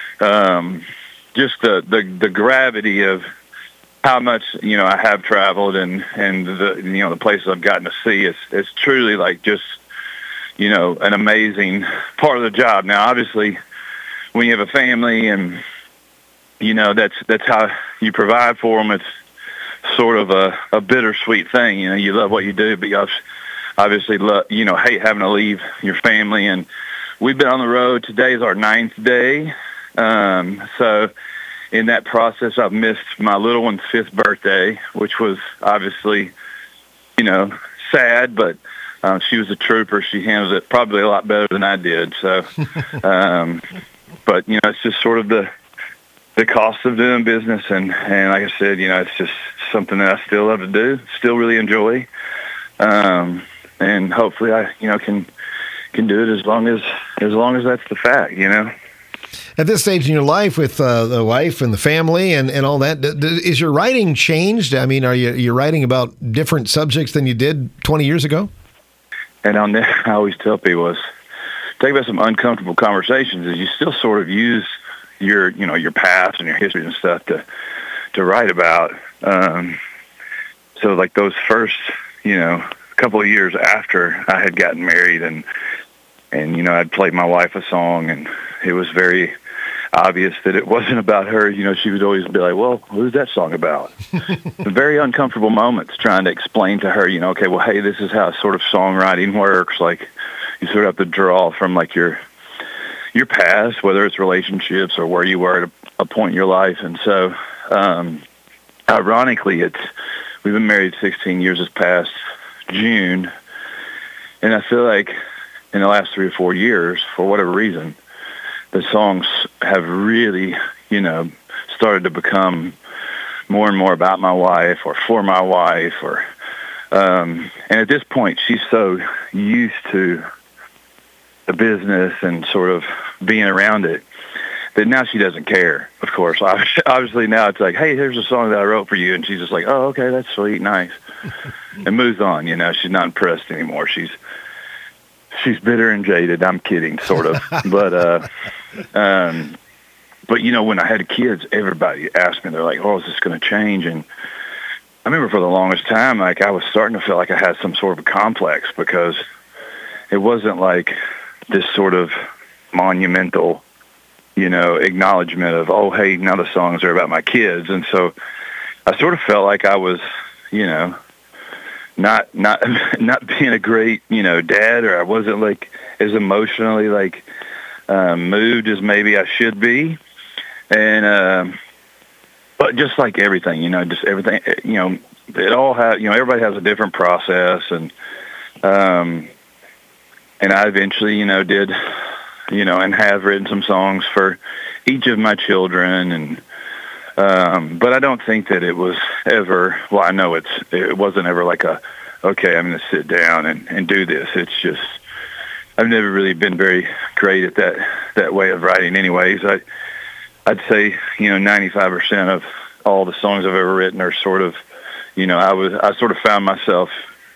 [SPEAKER 25] Um, just the, the, the gravity of how much, you know, I have traveled and, and the, you know, the places I've gotten to see is, it's truly like just, you know, an amazing part of the job. Now, obviously when you have a family and, you know, that's, that's how you provide for them. It's sort of a, a bittersweet thing. You know, you love what you do, but you obviously love, you know, hate having to leave your family. And we've been on the road. Today's our ninth day. Um, so in that process, I've missed my little one's fifth birthday, which was obviously, you know, sad, but, um, she was a trooper. She handled it probably a lot better than I did. So, um, but you know, it's just sort of the, the cost of doing business. And, and like I said, you know, it's just something that I still love to do, still really enjoy. Um, and hopefully I, you know, can, can do it as long as, as long as that's the fact, you know.
[SPEAKER 3] At this stage in your life with uh, the wife and the family and, and all that, d- d- is your writing changed? I mean, are you you're writing about different subjects than you did twenty years ago?
[SPEAKER 25] And on that, I always tell people is take about some uncomfortable conversations is you still sort of use your, you know, your past and your history and stuff to, to write about. Um, so like those first, you know, couple of years after I had gotten married and, and, you know, I'd played my wife a song and it was very obvious that it wasn't about her. You know, she would always be like, well, who's that song about? Very uncomfortable moments trying to explain to her, you know, okay, well, hey, this is how sort of songwriting works. Like you sort of have to draw from like your, your past, whether it's relationships or where you were at a, a point in your life. And so, um, ironically, it's, we've been married sixteen years this past June. And I feel like in the last three or four years, for whatever reason, the songs have really, you know, started to become more and more about my wife or for my wife or, um, and at this point she's so used to the business and sort of being around it that now she doesn't care, of course. Obviously now it's like, hey, here's a song that I wrote for you. And she's just like, oh, okay, that's sweet. Nice. And moves on, you know, she's not impressed anymore. She's, she's bitter and jaded. I'm kidding, sort of. but, uh, um, but you know, when I had kids, everybody asked me, they're like, oh, is this going to change? And I remember for the longest time, like I was starting to feel like I had some sort of a complex because it wasn't like this sort of monumental, you know, acknowledgement of, oh, hey, now the songs are about my kids. And so I sort of felt like I was, you know, not, not, not being a great, you know, dad, or I wasn't like as emotionally like, um, moved as maybe I should be. And, um, but just like everything, you know, just everything, you know, it all has, you know, everybody has a different process. And, um, and I eventually, you know, did, you know, and have written some songs for each of my children. And, um, but I don't think that it was ever, well, I know it's, it wasn't ever like a, okay, I'm going to sit down and, and do this. It's just, I've never really been very great at that, that way of writing anyways. I, I'd say, you know, ninety-five percent of all the songs I've ever written are sort of, you know, I was, I sort of found myself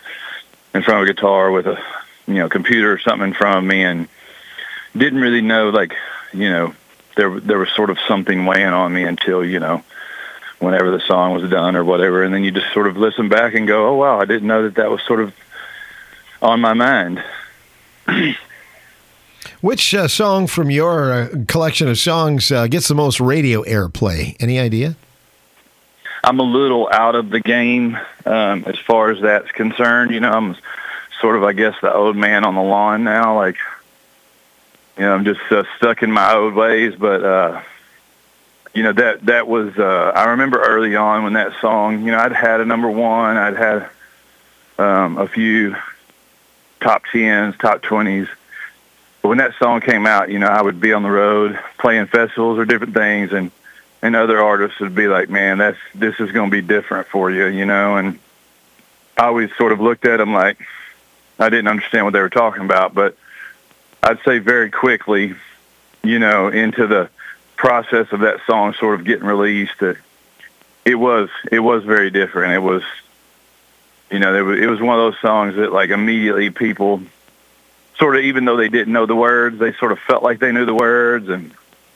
[SPEAKER 25] in front of a guitar with a, you know, computer or something in front of me and didn't really know, like, you know, there, there was sort of something weighing on me until, you know, whenever the song was done or whatever. And then you just sort of listen back and go, oh, wow, I didn't know that that was sort of on my mind.
[SPEAKER 3] Which uh, song from your uh, collection of songs uh, gets the most radio airplay? Any idea?
[SPEAKER 25] I'm a little out of the game um, as far as that's concerned. You know, I'm sort of, I guess, the old man on the lawn now. Like, you know, I'm just uh, stuck in my old ways. But, uh, you know, that that was, uh, I remember early on when that song, you know, I'd had a number one. I'd had um, a few top tens, top twenties. But when that song came out, you know, I would be on the road playing festivals or different things, and And other artists would be like, man, that's this is going to be different for you, you know. And I always sort of looked at them like I didn't understand what they were talking about. But I'd say very quickly, you know, into the process of that song sort of getting released, that it was it was very different. It was, you know, it was, it was one of those songs that like immediately people sort of, even though they didn't know the words, they sort of felt like they knew the words, and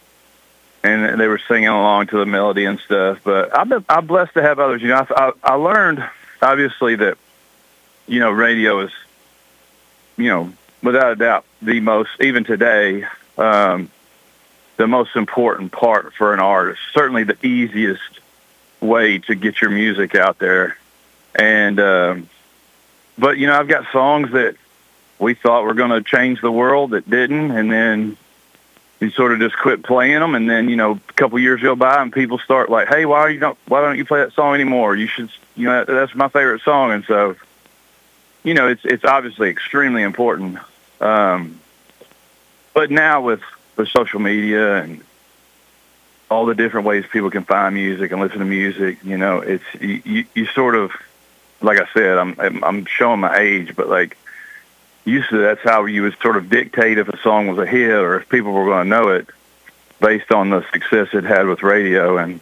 [SPEAKER 25] and they were singing along to the melody and stuff. But I've been, I'm blessed to have others. You know, I, I, I learned, obviously, that, you know, radio is, you know, without a doubt, the most, even today, um, the most important part for an artist. Certainly the easiest way to get your music out there. And, um, but, you know, I've got songs that we thought were going to change the world that didn't, and then you sort of just quit playing them, and then, you know, a couple years go by and people start like, hey, why are you don't why don't you play that song anymore? You should, you know, that's my favorite song. And so, you know, it's it's obviously extremely important. Um, but now with, with social media and all the different ways people can find music and listen to music, you know, it's you, you, you sort of, like I said, I'm I'm showing my age, but like, used to, that's how you would sort of dictate if a song was a hit or if people were going to know it based on the success it had with radio. And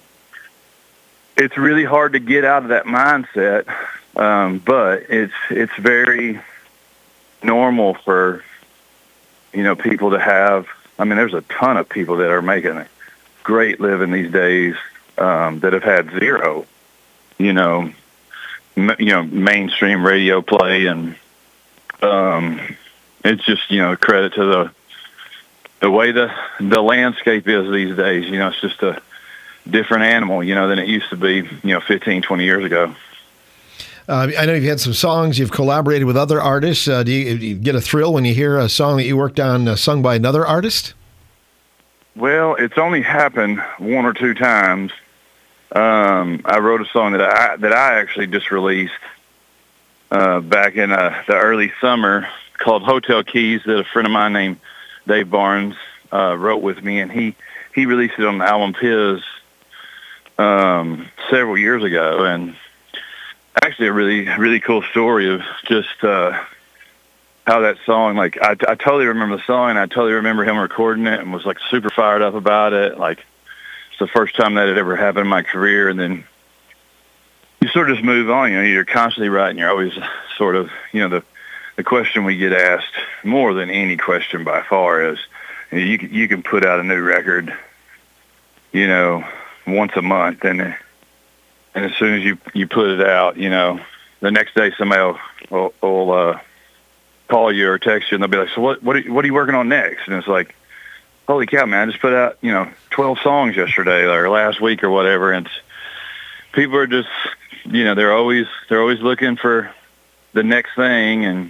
[SPEAKER 25] it's really hard to get out of that mindset, um, but it's it's very normal for, you know, people to have. I mean, there's a ton of people that are making a great living these days um, that have had zero, you know, m- you know, mainstream radio play. And Um, it's just, you know, credit to the the way the the landscape is these days. You know, it's just a different animal, you know, than it used to be, you know, fifteen, twenty years ago.
[SPEAKER 3] Uh, I know you've had some songs, you've collaborated with other artists. Uh, do, you, do you get a thrill when you hear a song that you worked on uh, sung by another artist?
[SPEAKER 25] Well, it's only happened one or two times. Um, I wrote a song that I that I actually just released Uh, back in uh, the early summer, called Hotel Keys, that a friend of mine named Dave Barnes uh, wrote with me, and he, he released it on the album Piz um, several years ago. And actually a really, really cool story of just uh, how that song, like, I, I totally remember the song, and I totally remember him recording it and was, like, super fired up about it. Like, it's the first time that had ever happened in my career. And then you sort of just move on. You know, you're constantly writing. You're always sort of, you know, the the question we get asked more than any question by far is, you know, you can, you can put out a new record, you know, once a month, and and as soon as you you put it out, you know, the next day somebody will, will, will uh, call you or text you, and they'll be like, so what what are, what are you working on next? And it's like, holy cow, man, I just put out, you know, twelve songs yesterday or last week or whatever. And it's, people are just, you know, they're always they're always looking for the next thing, and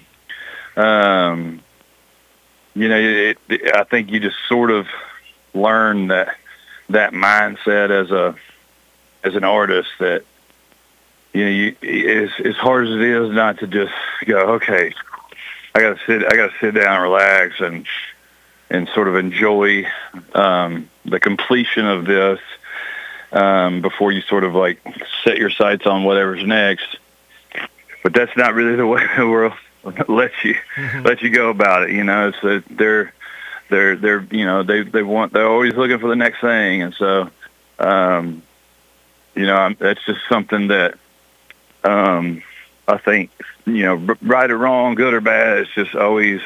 [SPEAKER 25] um, you know, it, it, I think you just sort of learn that that mindset as a as an artist, that, you know, you, as as hard as it is not to just go, okay, I gotta sit I gotta sit down and relax and and sort of enjoy um, the completion of this. Um, before you sort of like set your sights on whatever's next. But that's not really the way the world lets you mm-hmm. lets you go about it. You know, it's a, they're they're they're you know they they want they're always looking for the next thing, and so um, you know I'm, that's just something that um, I think, you know, right or wrong, good or bad, it's just always.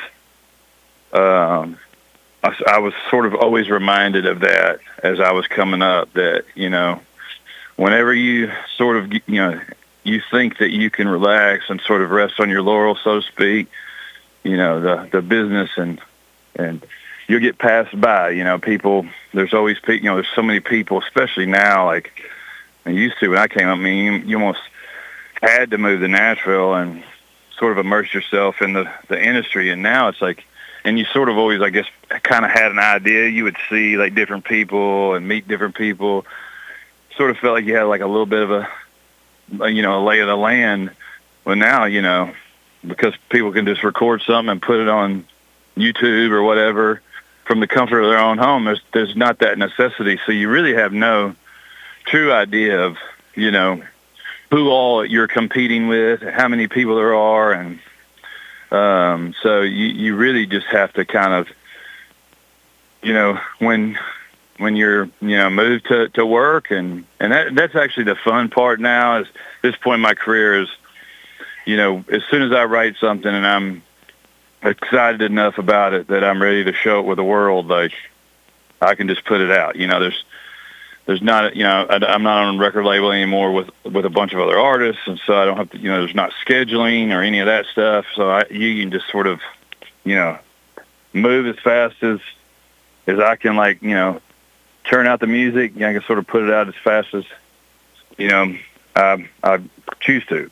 [SPEAKER 25] Um, I, I was sort of always reminded of that as I was coming up, that, you know, whenever you sort of, you know, you think that you can relax and sort of rest on your laurels, so to speak, you know, the, the business and, and you'll get passed by. You know, people. There's always people. You know, there's so many people, especially now. Like I used to when I came up. I mean, you, you almost had to move to Nashville and sort of immerse yourself in the the industry. And now it's like, and you sort of always, I guess, kind of had an idea. You would see like different people and meet different people. Sort of felt like you had like a little bit of a, a you know, a lay of the land. Well, now, you know, because people can just record something and put it on YouTube or whatever from the comfort of their own home, there's there's not that necessity. So you really have no true idea of, you know, who all you're competing with, how many people there are, and um, so you, you really just have to kind of, you know, when when you're, you know, moved to, to work, and, and that that's actually the fun part now. Is this point in my career is, you know, as soon as I write something and I'm excited enough about it that I'm ready to show it with the world, like I can just put it out. You know, there's there's not, you know, I, I'm not on a record label anymore with with a bunch of other artists, and so I don't have to, you know, there's not scheduling or any of that stuff. So I, you can just sort of, you know, move as fast as as I can, like, you know, turn out the music. You know, I can sort of put it out as fast as, you know, I, I choose to.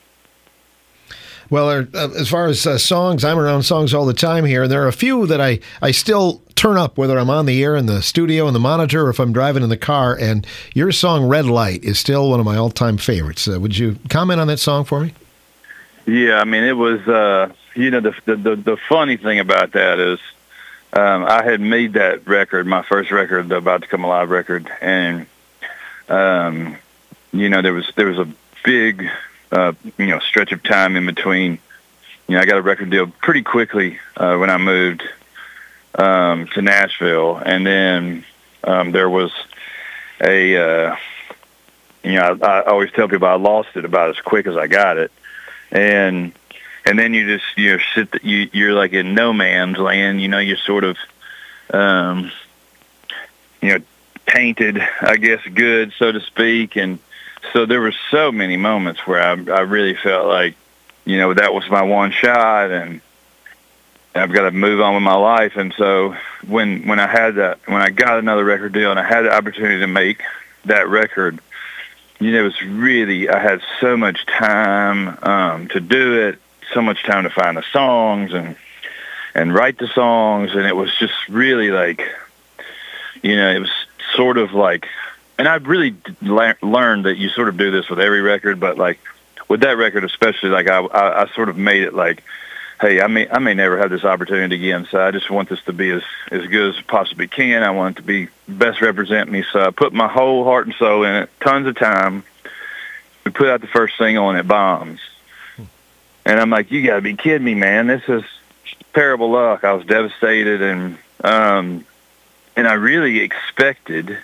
[SPEAKER 3] Well, uh, as far as uh, songs, I'm around songs all the time here, and there are a few that I, I still turn up, whether I'm on the air in the studio, in the monitor, or if I'm driving in the car, and your song, Red Light, is still one of my all-time favorites. Uh, would you comment on that song for me?
[SPEAKER 25] Yeah, I mean, it was, uh, you know, the, the the funny thing about that is um, I had made that record, my first record, the About to Come Alive record, and, um, you know, there was there was a big... Uh, you know, stretch of time in between. You know, I got a record deal pretty quickly uh, when I moved um, to Nashville, and then um, there was a, uh, you know, I, I always tell people I lost it about as quick as I got it, and and then you just you know sit the, you you're like in no man's land. You know, you're sort of, um, you know, tainted, I guess, good, so to speak, and. So there were so many moments where I, I really felt like, you know, that was my one shot, and I've got to move on with my life. And so when when I had that, when I got another record deal and I had the opportunity to make that record, you know, it was really, I had so much time um, to do it, so much time to find the songs and and write the songs, and it was just really like, you know, it was sort of like. And I've really la- learned that you sort of do this with every record, but like with that record especially, like I, I, I sort of made it like, hey, I may I may never have this opportunity again, so I just want this to be as, as good as it possibly can. I want it to be best represent me, so I put my whole heart and soul in it, tons of time. We put out the first single and it bombs. And I'm like, you got to be kidding me, man. This is terrible luck. I was devastated, and um, and I really expected...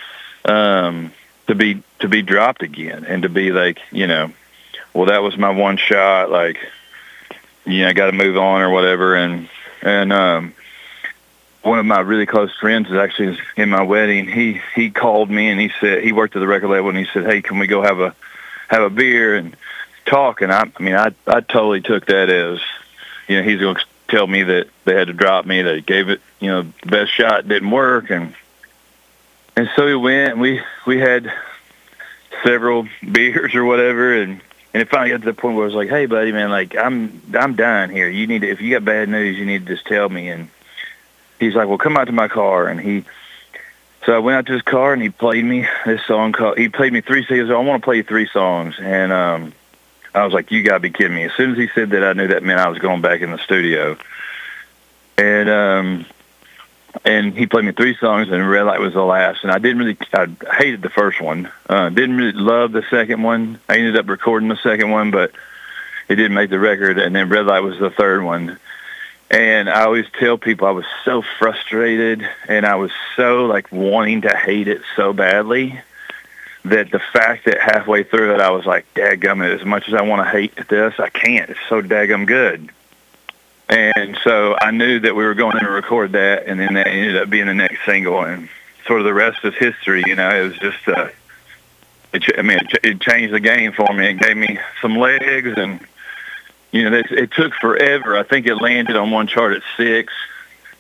[SPEAKER 25] Um, to be to be dropped again, and to be like, you know, well, that was my one shot. Like, you know, I got to move on or whatever. And and um, one of my really close friends is actually in my wedding. He he called me and he said he worked at the record label, and he said, hey, can we go have a have a beer and talk? And I, I mean, I I totally took that as, you know, he's going to tell me that they had to drop me. They gave it, you know, the best shot, didn't work, and. And so we went, and we, we had several beers or whatever, and, and it finally got to the point where I was like, hey, buddy, man, like, I'm I'm dying here. You need to, if you got bad news, you need to just tell me. And he's like, well, come out to my car. And he, so I went out to his car, and he played me this song called, he played me three songs. I want to play you three songs. And um, I was like, you got to be kidding me. As soon as he said that, I knew that meant I was going back in the studio. And, um, And he played me three songs, and Red Light was the last. And I didn't really, I hated the first one. Uh, didn't really love the second one. I ended up recording the second one, but it didn't make the record. And then Red Light was the third one. And I always tell people I was so frustrated, and I was so like wanting to hate it so badly that the fact that halfway through it, I was like, dadgummit, as much as I want to hate this, I can't. It's so daggum good. And so I knew that we were going to record that, and then that ended up being the next single, and sort of the rest is history. You know, it was just, uh, it, I mean, it, it changed the game for me. It gave me some legs, and, you know, it, it took forever. I think it landed on one chart at six,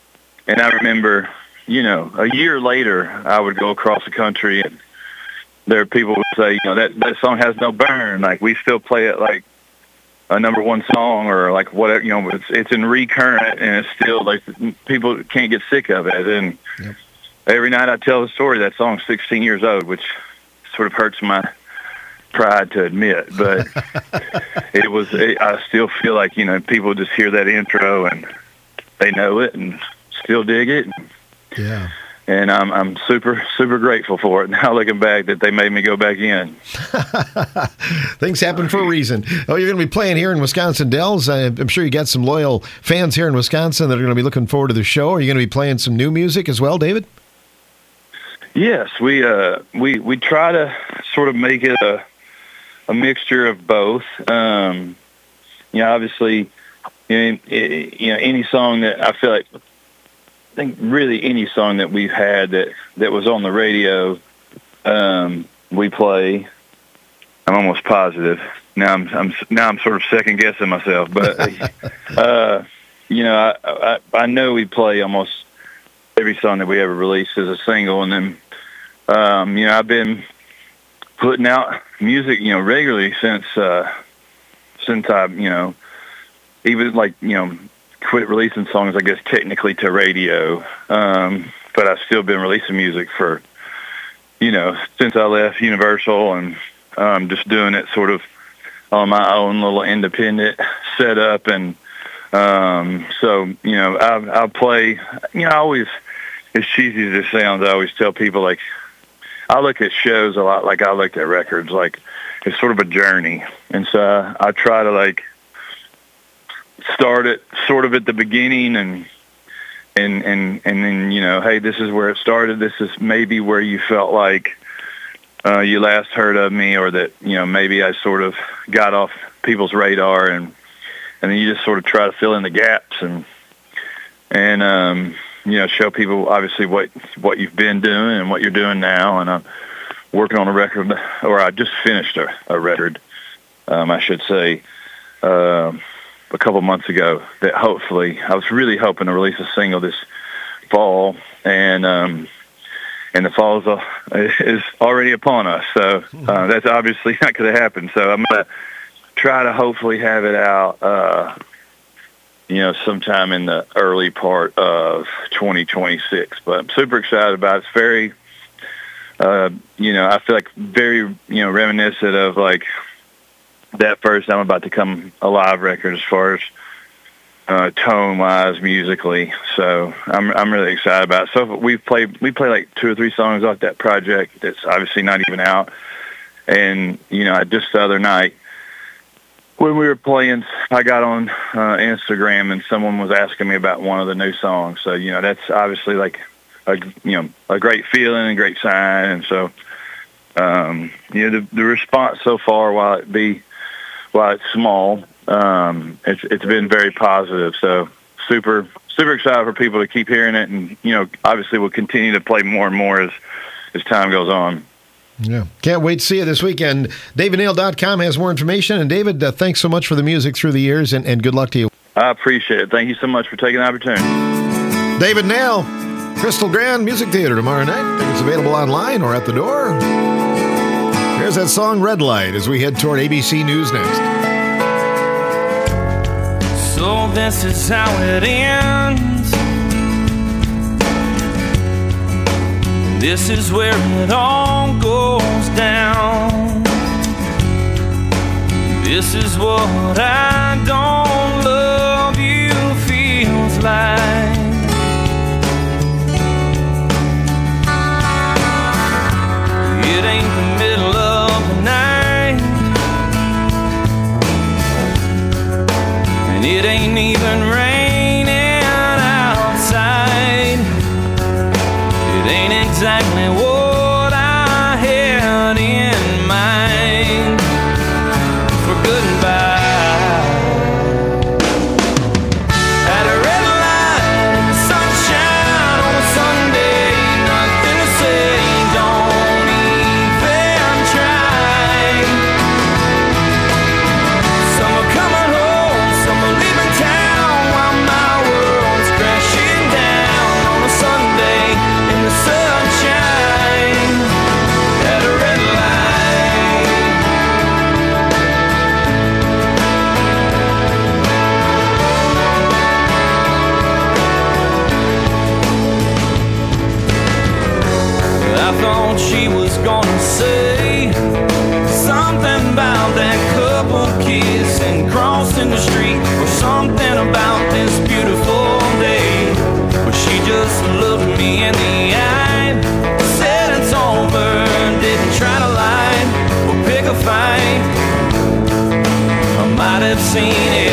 [SPEAKER 25] and I remember, you know, a year later, I would go across the country, and there are people who say, you know, that, that song has no burn. Like, we still play it like a number one song, or like whatever, you know, it's, it's in recurrent, and it's still like people can't get sick of it. And yep. every night I tell the story, that song's sixteen years old, which sort of hurts my pride to admit, but it was, it, I still feel like, you know, people just hear that intro and they know it and still dig it.
[SPEAKER 3] Yeah.
[SPEAKER 25] And I'm I'm super, super grateful for it. Now looking back that they made me go back in.
[SPEAKER 3] Things happen for a reason. Oh, you're going to be playing here in Wisconsin Dells. I'm sure you got some loyal fans here in Wisconsin that are going to be looking forward to the show. Are you going to be playing some new music as well, David?
[SPEAKER 25] Yes, we uh we we try to sort of make it a a mixture of both. Um, you know, obviously, you know, it, you know, any song that I feel like, I think really any song that we've had that, that was on the radio, um, we play. I'm almost positive. Now I'm, I'm now I'm sort of second guessing myself, but uh, you know, I, I I know we play almost every song that we ever released as a single, and then um, you know, I've been putting out music, you know, regularly since uh, since I, you know, even like, you know, quit releasing songs, I guess, technically to radio. Um, but I've still been releasing music for, you know, since I left Universal, and um, just doing it sort of on my own little independent setup. And um, so, you know, I, I play, you know, I always, as cheesy as it sounds, I always tell people, like, I look at shows a lot like I looked at records. Like, it's sort of a journey. And so I, I try to, like, start it sort of at the beginning, and and and and then, you know, hey, this is where it started. This is maybe where you felt like uh, you last heard of me, or that, you know, maybe I sort of got off people's radar, and and then you just sort of try to fill in the gaps, and and um, you know, show people obviously what what you've been doing and what you're doing now. And I'm working on a record, or I just finished a, a record, um, I should say. Uh, a couple months ago, that hopefully, I was really hoping to release a single this fall, and um, and the fall is, uh, is already upon us, so uh, that's obviously not going to happen. So I'm going to try to hopefully have it out, uh, you know, sometime in the early part of twenty twenty-six. But I'm super excited about it. It's very, uh, you know, I feel like very, you know, reminiscent of, like, that first I'm About to Come Alive record, as far as uh, tone wise, musically. So I'm I'm really excited about it. So we played we played like two or three songs off that project that's obviously not even out. And, you know, just the other night when we were playing, I got on uh, Instagram, and someone was asking me about one of the new songs. So, you know, that's obviously like a, you know, a great feeling and great sign. And so, um, you know, the, the response so far, while it be While it's small, um, it's it's been very positive. So super super excited for people to keep hearing it, and, you know, obviously we'll continue to play more and more as as time goes on.
[SPEAKER 3] Yeah, can't wait to see you this weekend. David Nail dot com has more information. And David, uh, thanks so much for the music through the years, and, and good luck to you.
[SPEAKER 25] I appreciate it. Thank you so much for taking the opportunity.
[SPEAKER 3] David Nail, Crystal Grand Music Theater tomorrow night. Tickets available online or at the door. Here's that song, Red Light, as we head toward A B C News next.
[SPEAKER 9] So this is how it ends. This is where it all goes down. This is what I don't love you feels like. It ain't the middle of the night, and it ain't even raining outside. It ain't exactly what I had in mind for goodbye. a fight. I might have seen it